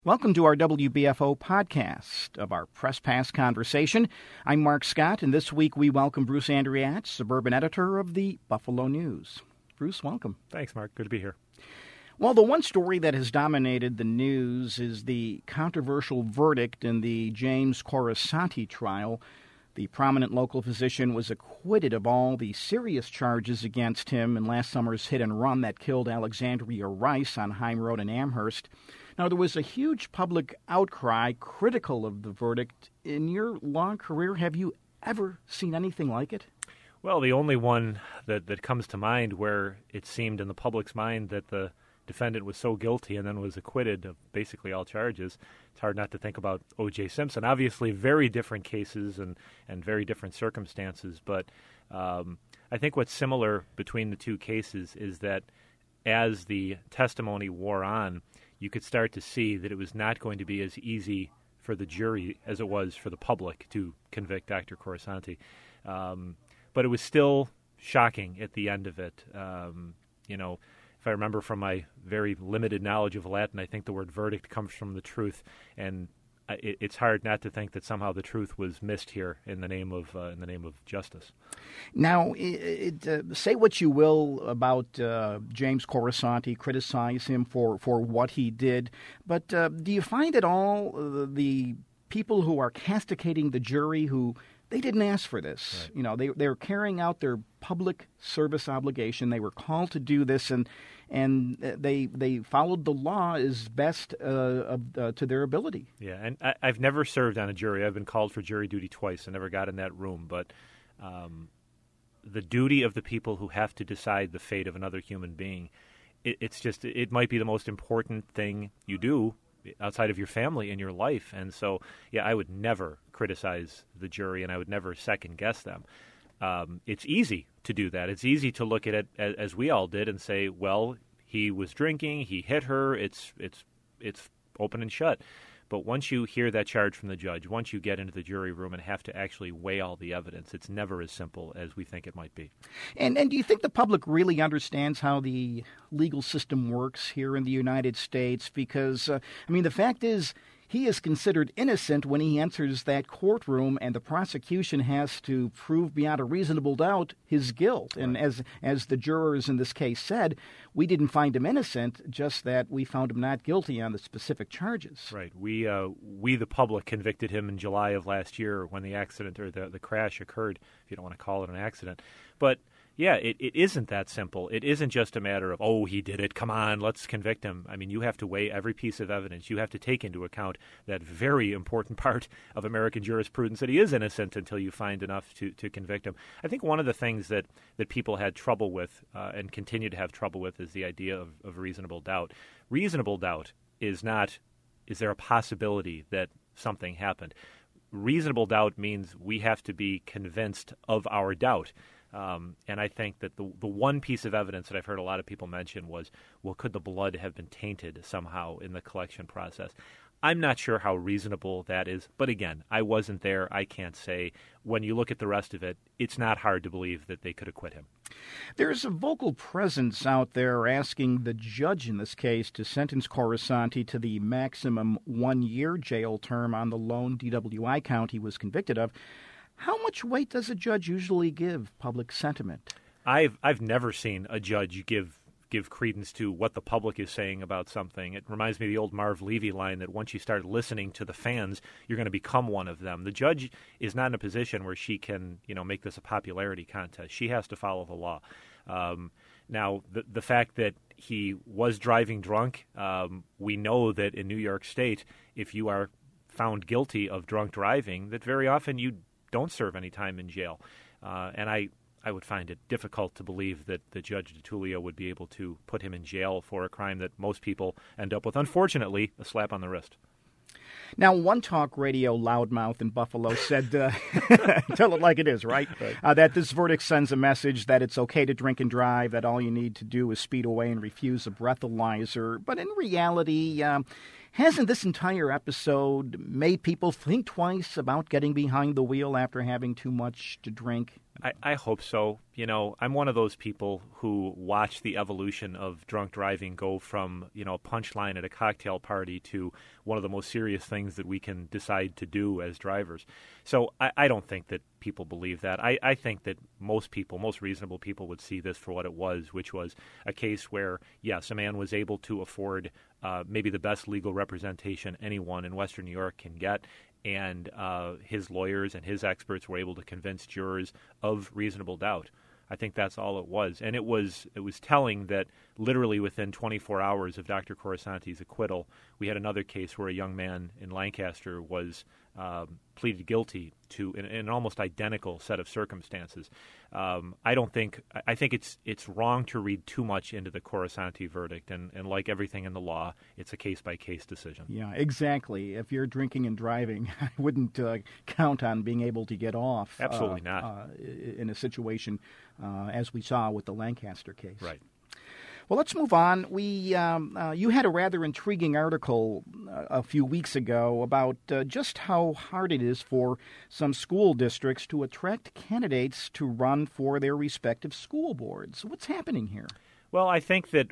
Welcome to our WBFO podcast of our Press Pass Conversation. I'm Mark Scott, and this week we welcome Bruce Andriach, suburban editor of the Buffalo News. Bruce, welcome. Thanks, Mark. Good to be here. Well, the one story that has dominated the news is the controversial verdict in the James Corasanti trial. The prominent local physician was acquitted of all the serious charges against him in last summer's hit and run that killed Alexandria Rice on Heim Road in Amherst. Now, there was a huge public outcry critical of the verdict. In your long career, have you ever seen anything like it? Well, the only one that comes to mind where it seemed in the public's mind that the defendant was so guilty and then was acquitted of basically all charges. It's hard not to think about O.J. Simpson. Obviously, very different cases and very different circumstances. But I think what's similar between the two cases is that as the testimony wore on, you could start to see that it was not going to be as easy for the jury as it was for the public to convict Dr. Corasanti. But it was still shocking at the end of it. If I remember from my very limited knowledge of Latin, I think the word verdict comes from the truth, and it's hard not to think that somehow the truth was missed here in the name of justice. Now, say what you will about James Corasanti, criticize him for what he did, but do you find at all the people who are castigating the jury who they didn't ask for this? Right. You know, they were carrying out their public service obligation. They were called to do this, and they followed the law as best to their ability. Yeah, and I've never served on a jury. I've been called for jury duty twice. I never got in that room. But the duty of the people who have to decide the fate of another human being, it might be the most important thing you do outside of your family in your life. And so, yeah, I would never criticize the jury, and I would never second-guess them. It's easy to do that. It's easy to look at it as we all did and say, well, he was drinking, he hit her, it's open and shut. But once you hear that charge from the judge, once you get into the jury room and have to actually weigh all the evidence, it's never as simple as we think it might be. And do you think the public really understands how the legal system works here in the United States? Because, the fact is, he is considered innocent when he enters that courtroom, and the prosecution has to prove beyond a reasonable doubt his guilt. Right. And as the jurors in this case said, we didn't find him innocent, just that we found him not guilty on the specific charges. Right. We the public, convicted him in July of last year when the accident or the crash occurred, if you don't want to call it an accident. But yeah, it isn't that simple. It isn't just a matter of, oh, he did it, come on, let's convict him. I mean, you have to weigh every piece of evidence. You have to take into account that very important part of American jurisprudence that he is innocent until you find enough to convict him. I think one of the things that people had trouble with and continue to have trouble with is the idea of reasonable doubt. Reasonable doubt is not, is there a possibility that something happened? Reasonable doubt means we have to be convinced of our doubt. And I think that the one piece of evidence that I've heard a lot of people mention was, well, could the blood have been tainted somehow in the collection process? I'm not sure how reasonable that is. But again, I wasn't there. I can't say. When you look at the rest of it, it's not hard to believe that they could acquit him. There's a vocal presence out there asking the judge in this case to sentence Corasanti to the maximum 1-year jail term on the lone DWI count he was convicted of. How much weight does a judge usually give public sentiment? I've never seen a judge give credence to what the public is saying about something. It reminds me of the old Marv Levy line that once you start listening to the fans, you're going to become one of them. The judge is not in a position where she can, make this a popularity contest. She has to follow the law. Now, the fact that he was driving drunk, we know that in New York State, if you are found guilty of drunk driving, that very often you don't serve any time in jail. And I would find it difficult to believe that Judge DiTullio would be able to put him in jail for a crime that most people end up with, unfortunately, a slap on the wrist. Now, one talk radio loudmouth in Buffalo said, tell it like it is, right? That this verdict sends a message that it's okay to drink and drive, that all you need to do is speed away and refuse a breathalyzer. But in reality, Hasn't this entire episode made people think twice about getting behind the wheel after having too much to drink? I hope so. You know, I'm one of those people who watch the evolution of drunk driving go from, a punchline at a cocktail party to one of the most serious things that we can decide to do as drivers. So I don't think that people believe that. I think that most reasonable people would see this for what it was, which was a case where, yes, a man was able to afford maybe the best legal representation anyone in Western New York can get, and his lawyers and his experts were able to convince jurors of reasonable doubt. I think that's all it was. And it was telling that literally within 24 hours of Dr. Corasante's acquittal, we had another case where a young man in Lancaster was pleaded guilty to an almost identical set of circumstances. I think it's wrong to read too much into the Corasante verdict, and like everything in the law, it's a case-by-case decision. Yeah, exactly. If you're drinking and driving, I wouldn't count on being able to get off. Absolutely not. In a situation as we saw with the Lancaster case. Right. Well, let's move on. You had a rather intriguing article a few weeks ago about just how hard it is for some school districts to attract candidates to run for their respective school boards. What's happening here? Well, I think that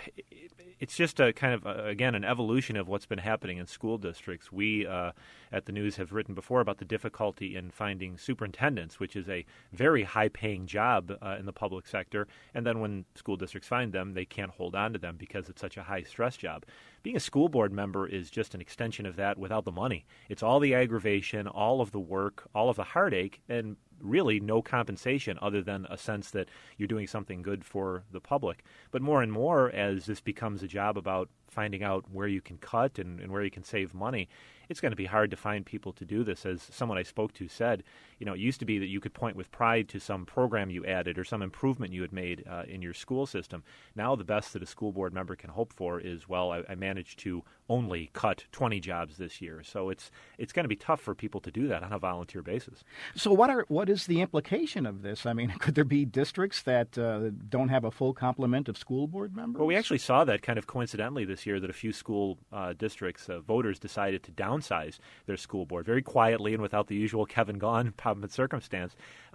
it's just a kind of, again, an evolution of what's been happening in school districts. We at the News have written before about the difficulty in finding superintendents, which is a very high-paying job in the public sector. And then when school districts find them, they can't hold on to them because it's such a high-stress job. Being a school board member is just an extension of that without the money. It's all the aggravation, all of the work, all of the heartache, and really no compensation other than a sense that you're doing something good for the public. But more and more, as this becomes a job about finding out where you can cut and where you can save money, it's going to be hard to find people to do this. As someone I spoke to said, it used to be that you could point with pride to some program you added or some improvement you had made in your school system. Now the best that a school board member can hope for is, well, I managed to only cut 20 jobs this year. So it's going to be tough for people to do that on a volunteer basis. So what is the implication of this? I mean, could there be districts that don't have a full complement of school board members? Well, we actually saw that kind of coincidentally this year, that a few school districts, voters decided to downsize their school board very quietly and without the usual Kevin Gone pomp and circumstance.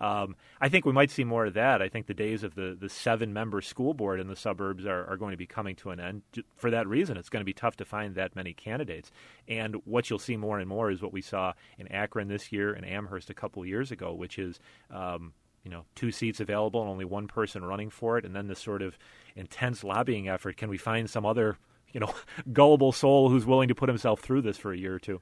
I think we might see more of that. I think the days of the 7-member school board in the suburbs are going to be coming to an end. For that reason, it's going to be tough to find that many candidates. And what you'll see more and more is what we saw in Akron this year and Amherst a couple of years ago, which is 2 seats available and only one person running for it, and then this sort of intense lobbying effort. Can we find some other gullible soul who's willing to put himself through this for a year or two?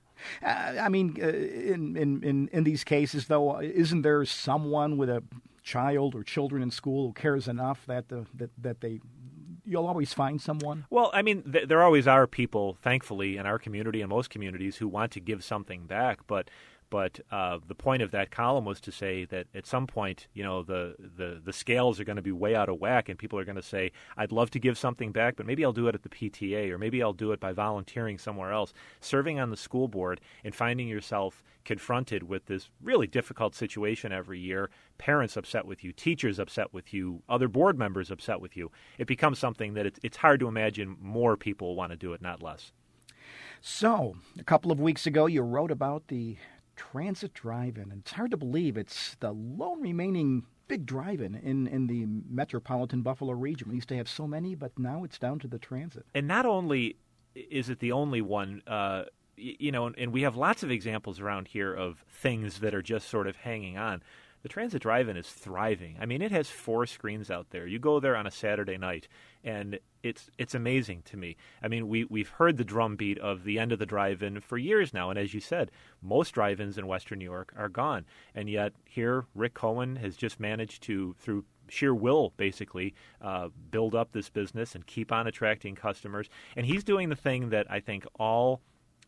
In these cases, though, isn't there someone with a child or children in school who cares enough that you'll always find someone? Well, I mean, there always are people, thankfully, in our community and most communities who want to give something back, but the point of that column was to say that at some point, the scales are going to be way out of whack, and people are going to say, I'd love to give something back, but maybe I'll do it at the PTA, or maybe I'll do it by volunteering somewhere else. Serving on the school board and finding yourself confronted with this really difficult situation every year, parents upset with you, teachers upset with you, other board members upset with you, it becomes something that it's hard to imagine more people want to do it, not less. So, a couple of weeks ago, you wrote about the Transit Drive-In, and it's hard to believe it's the lone remaining big drive-in in the metropolitan Buffalo region. We used to have so many, but now it's down to the Transit. And not only is it the only one, and we have lots of examples around here of things that are just sort of hanging on. The Transit Drive-In is thriving. I mean, it has 4 screens out there. You go there on a Saturday night, and it's amazing to me. I mean, we've heard the drumbeat of the end of the drive-in for years now, and as you said, most drive-ins in Western New York are gone. And yet here, Rick Cohen has just managed to, through sheer will, basically, build up this business and keep on attracting customers. And he's doing the thing that I think all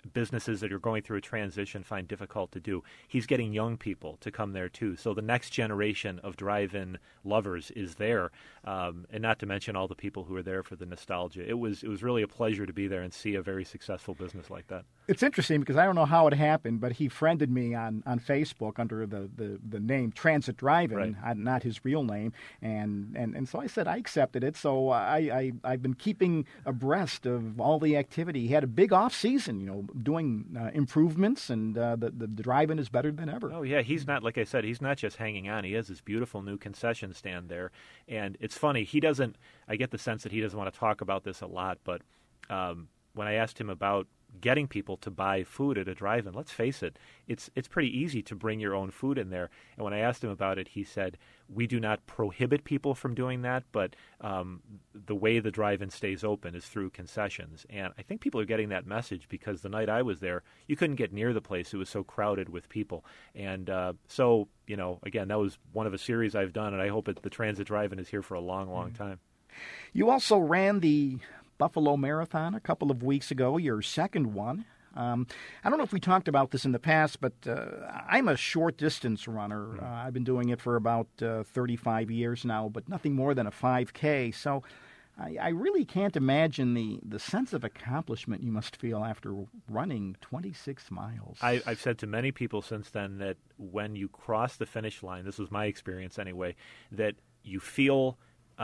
businesses that are going through a transition find difficult to do. He's getting young people to come there too. So the next generation of drive-in lovers is there, and not to mention all the people who are there for the nostalgia. It was really a pleasure to be there and see a very successful business like that. It's interesting because I don't know how it happened, but he friended me on Facebook under the name Transit Drive-In, right. Not his real name, and so I said I accepted it. So I've been keeping abreast of all the activity. He had a big off season, doing improvements, and the drive-in is better than ever. Oh yeah, he's not, like I said, he's not just hanging on. He has this beautiful new concession stand there, and it's funny. I get the sense that he doesn't want to talk about this a lot, but when I asked him about getting people to buy food at a drive-in, let's face it, it's pretty easy to bring your own food in there. And when I asked him about it, he said, we do not prohibit people from doing that, but the way the drive-in stays open is through concessions. And I think people are getting that message because the night I was there, you couldn't get near the place. It was so crowded with people. And so, again, that was one of a series I've done, and I hope the Transit Drive-In is here for a long, long time. You also ran the Buffalo Marathon a couple of weeks ago, your second one. I don't know if we talked about this in the past, but I'm a short-distance runner. I've been doing it for about 35 years now, but nothing more than a 5K. So I really can't imagine the sense of accomplishment you must feel after running 26 miles. I've said to many people since then that when you cross the finish line, this was my experience anyway, that you feel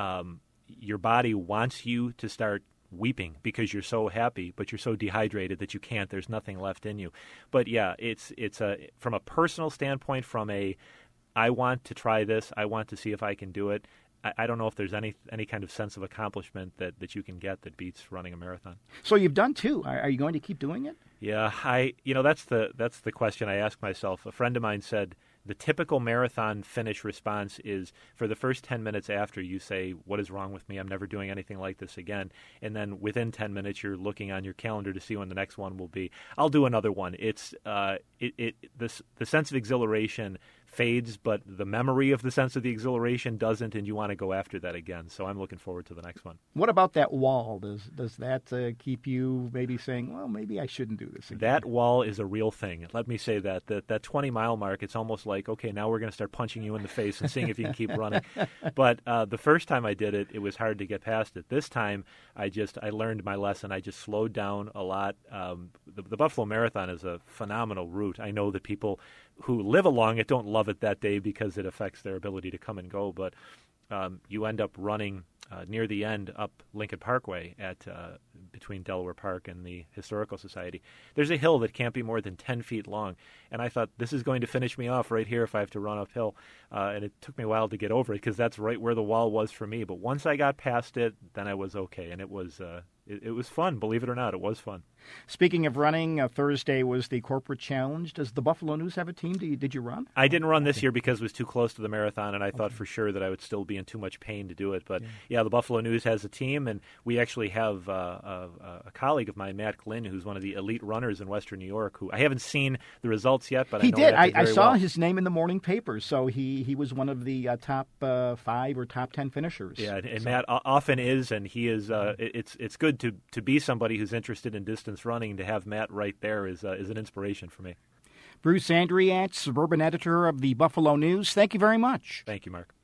your body wants you to start weeping because you're so happy, but you're so dehydrated that you can't. There's nothing left in you. But yeah, it's from a personal standpoint, I want to try this. I want to see if I can do it. I don't know if there's any kind of sense of accomplishment that you can get that beats running a marathon. So you've done two. Are you going to keep doing it? Yeah, that's the question I ask myself. A friend of mine said, the typical marathon finish response is for the first 10 minutes after you say, what is wrong with me? I'm never doing anything like this again. And then within 10 minutes, you're looking on your calendar to see when the next one will be. I'll do another one. It's the sense of exhilaration fades, but the memory of the sense of the exhilaration doesn't, and you want to go after that again. So I'm looking forward to the next one. What about that wall? Does that keep you maybe saying, well, maybe I shouldn't do this again? That wall is a real thing. Let me say that 20-mile mark, it's almost like, okay, now we're going to start punching you in the face and seeing if you can keep running. But the first time I did it, it was hard to get past it. This time, I learned my lesson. I just slowed down a lot. The Buffalo Marathon is a phenomenal route. I know that people who live along it don't love it that day because it affects their ability to come and go, but you end up running near the end up Lincoln Parkway at between Delaware Park and the Historical Society. There's a hill that can't be more than 10 feet long, and I thought, this is going to finish me off right here if I have to run uphill, and it took me a while to get over it because that's right where the wall was for me. But once I got past it, then I was okay, and it was fun. Believe it or not, it was fun. Speaking of running, Thursday was the Corporate Challenge. Does the Buffalo News have a team? Did you run? I didn't run this year because it was too close to the marathon, and I thought for sure that I would still be in too much pain to do it. But yeah, the Buffalo News has a team, and we actually have a colleague of mine, Matt Glynn, who's one of the elite runners in Western New York, who I haven't seen the results yet, but I know did. I saw his name in the morning paper, so he was one of the top 5 or top 10 finishers. Yeah, and Matt often is, and he is. It's good to be somebody who's interested in distance running. To have Matt right there is an inspiration for me. Bruce Andriach, suburban editor of the Buffalo News, thank you very much. Thank you, Mark.